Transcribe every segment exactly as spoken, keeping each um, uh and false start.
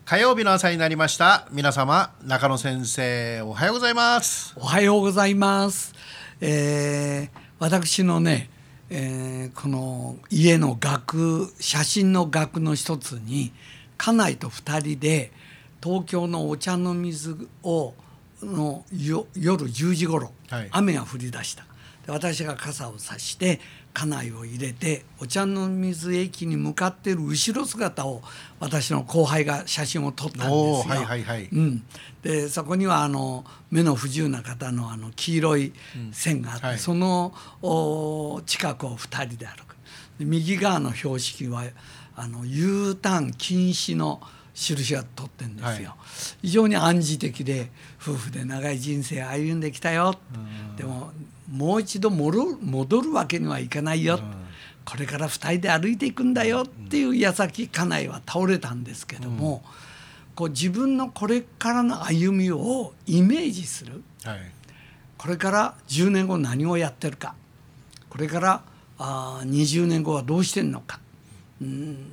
火曜日の朝になりました。皆様、中野先生おはようございます。 おはようございます。えー、私のね、えー、この家の額写真の額の一つに家内とふたりで東京のお茶の水をのよ夜じゅうじごろ、はい、雨が降り出した。で私が傘を差して家内を入れてお茶の水駅に向かっている後ろ姿を私の後輩が写真を撮ったんですよ。 はいはいはい、 うん、でそこにはあの目の不自由な方のあの黄色い線があって、うんはい、その近くをふたりで歩く。で右側の標識はあの U ターン禁止の印が取ってるんですよ、はい、非常に暗示的で夫婦で長い人生歩んできたよ、でももう一度戻る、戻るわけにはいかないよ、これからふたりで歩いていくんだよっていう矢先家内は倒れたんですけども、うん、こう自分のこれからの歩みをイメージする、はい、これからじゅうねんご何をやってるか、これからあにじゅうねんごはどうしてんのか、うん、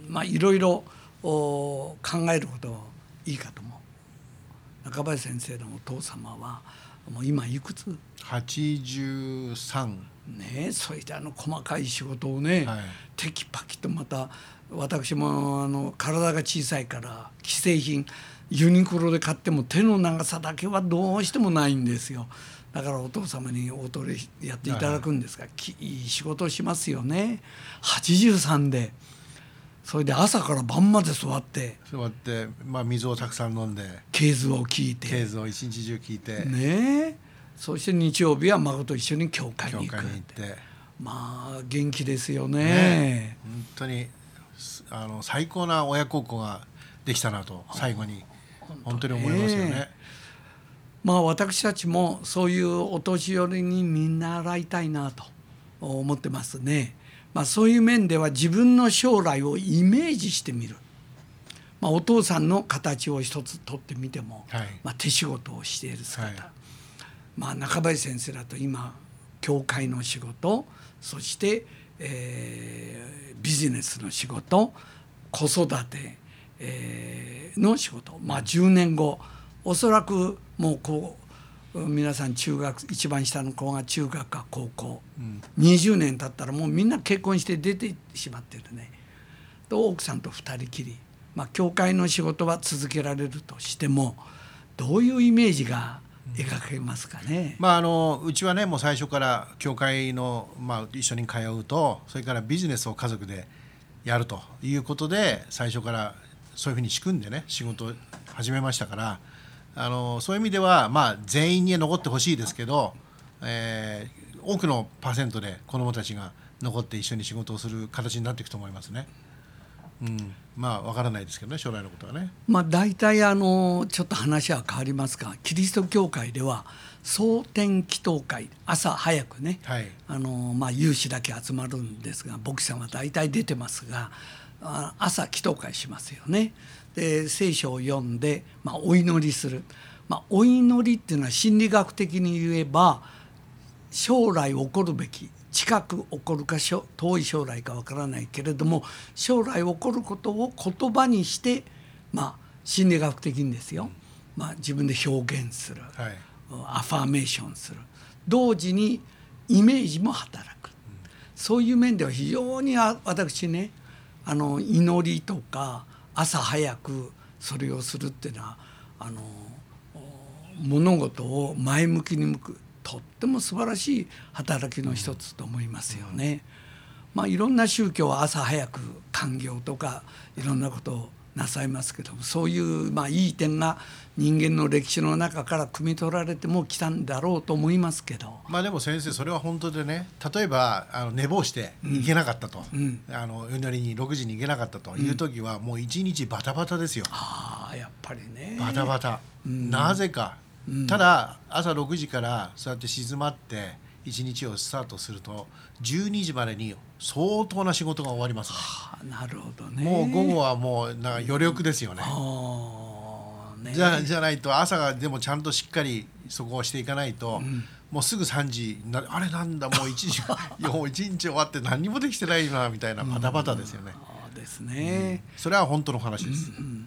まあいろいろ考えることいいかと思う。中林先生のお父様はもう今いくつ？ はちじゅうさんね。そういったあの細かい仕事をね、はい、テキパキと、また私もあの体が小さいから既製品ユニクロで買っても手の長さだけはどうしてもないんですよ。だからお父様にお取りやっていただくんですが、はい、いい仕事をしますよね。はちじゅうさんでそれで朝から晩まで座って座って、まあ、水をたくさん飲んで経図を聞いて経図を一日中聞いてねえ、そして日曜日は孫と一緒に教会に行く。 教会に行って、 まあ元気ですよ ね, ね。本当にあの最高な親孝行ができたなと最後に本当に思いますよね。 まあ私たちもそういうお年寄りに見習いたいなと思ってますね。まあ、そういう面では自分の将来をイメージしてみる、まあ、お父さんの形を一つ取ってみても、はい、まあ、手仕事をしている姿、はい、まあ、中林先生だと今教会の仕事、そして、えー、ビジネスの仕事、子育て、えー、の仕事、まあ、じゅうねんごおそらくもうこう皆さん中学一番下の子が中学か高校、うん、にじゅうねん経ったらもうみんな結婚して出てしまってるね。と奥さんとふたりきり、まあ、教会の仕事は続けられるとしてもどういうイメージが描けますかね。 うん、まあ、あのうちはねもう最初から教会の、まあ、一緒に通うと、それからビジネスを家族でやるということで最初からそういうふうに仕組んでね仕事を始めましたから、あのそういう意味では、まあ、全員に残ってほしいですけど、えー、多くのパーセントで子どもたちが残って一緒に仕事をする形になっていくと思いますね。うん、まあわからないですけどね、将来のことはね。 まあ、大体あのちょっと話は変わりますが、キリスト教会では蒼天祈祷会、朝早くね、はい、あのまあ、有志だけ集まるんですが、牧師さんは大体出てますが、朝祈祷会しますよね。で聖書を読んで、まあ、お祈りする、まあ、お祈りっていうのは心理学的に言えば将来起こるべき、近く起こるか遠い将来かわからないけれども将来起こることを言葉にして、まあ、心理学的にですよ、まあ、自分で表現する、はい、アファーメーションする、同時にイメージも働く、うん、そういう面では非常に私ね、あの祈りとか朝早くそれをするっていうのはあの物事を前向きに向くとっても素晴らしい働きの一つと思いますよね。まあ、いろんな宗教は朝早く勧業とかいろんなことをなさいますけども、そういうまあいい点が人間の歴史の中から汲み取られてもきたんだろうと思いますけど、 まあ、でも先生それは本当でね、例えばあの寝坊して行けなかったと、うんうん、あの祈りにろくじに行けなかったという時は、うん、もう一日バタバタですよ。 ああやっぱりねバタバタ、うん、なぜか、うん、ただ朝ろくじからそうやって静まって一日をスタートするとじゅうにじまでに相当な仕事が終わりますね。 はあ、なるほどね。 もう午後はもうなんか余力ですよね。ねじゃ、じゃないと朝がでもちゃんとしっかりそこをしていかないと、うん、もうすぐさんじなあれなんだもういちじもういちにち終わって何にもできてないなみたいなバタバタですよね。 うん、ですね、 うん、それは本当の話です。 うんうん、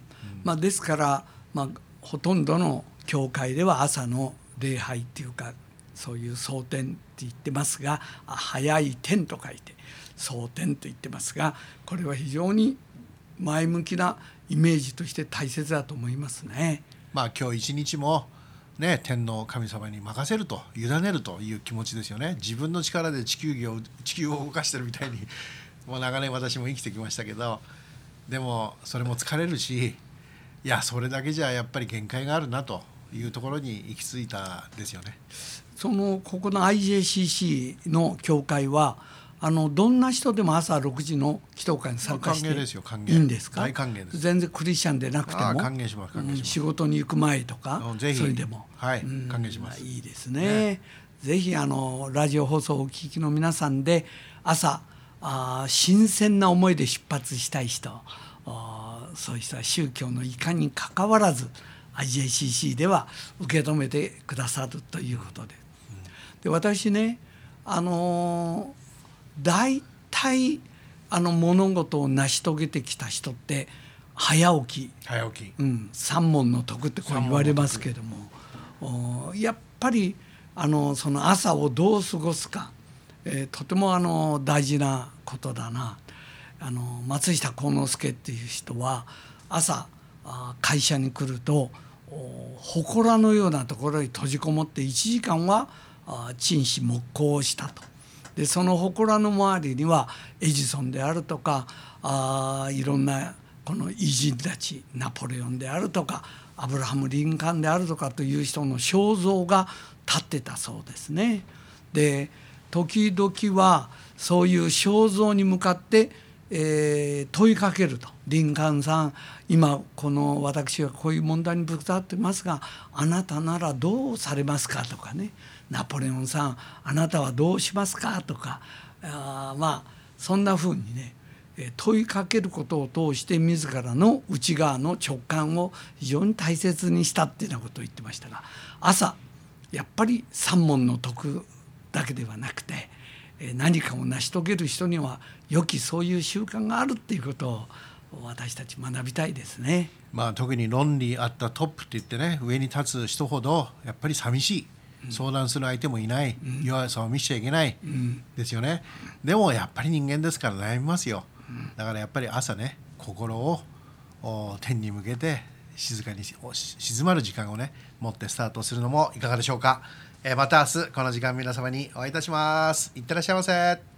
まあ、ですから、まあ、ほとんどの教会では朝の礼拝っていうかそういう蒼天って言ってますが、早い天と書いて蒼天と言ってますが、これは非常に前向きなイメージとして大切だと思いますね。 まあ今日一日もね、天の神様に任せると、委ねるという気持ちですよね。自分の力で地球儀を地球を動かしてるみたいにもう長年私も生きてきましたけど、でもそれも疲れるし、いやそれだけじゃやっぱり限界があるなというところに行き着いたですよね。 そのここの アイジェーシーシー の教会はあのどんな人でも朝ろくじの祈祷会に参加していいんですか？ 大歓迎です。 全然クリスチャンでなくても歓迎します、歓迎します、うん、 仕事に行く前とかぜひそれでも、 はい、うん、歓迎します。 いいですね。ね、ぜひあのラジオ放送をお聞きの皆さんで朝あ新鮮な思いで出発したい人、そういう人は宗教のいかにかかわらず アイジェーシーシー では受け止めてくださるということで、うん、で私ね、あの大体あの物事を成し遂げてきた人って早起き、 早起き、 うん、三問の徳ってこう言われますけれども、やっぱりあのその朝をどう過ごすか、えー、とてもあの大事なことだな。あの松下幸之助っていう人は朝会社に来ると祠のようなところに閉じこもっていちじかんは沈思黙考をしたと。でその祠の周りにはエジソンであるとかあいろんなこの偉人たち、ナポレオンであるとかアブラハム・リンカーンであるとかという人の肖像が立ってたそうですね。で時々はそういう肖像に向かって、えー、問いかけると。リンカーンさん、今この私はこういう問題にぶつかってますがあなたならどうされますかとかね、ナポレオンさんあなたはどうしますかとか、あまあそんなふうにね問いかけることを通して自らの内側の直感を非常に大切にしたっていうようなことを言ってましたが、朝やっぱり三問の徳だけではなくて何かを成し遂げる人には良きそういう習慣があるっていうことを私たち学びたいですね。 まあ、特に論理あったトップって言ってね、上に立つ人ほどやっぱり寂しい、うん、相談する相手もいない、うん、弱さを見せちゃいけない、うん、ですよね。でもやっぱり人間ですから悩みますよ。だからやっぱり朝ね、心を天に向けて静かに静まる時間をね持ってスタートするのもいかがでしょうか。えー、また明日この時間皆様にお会いいたします。いってらっしゃいませ。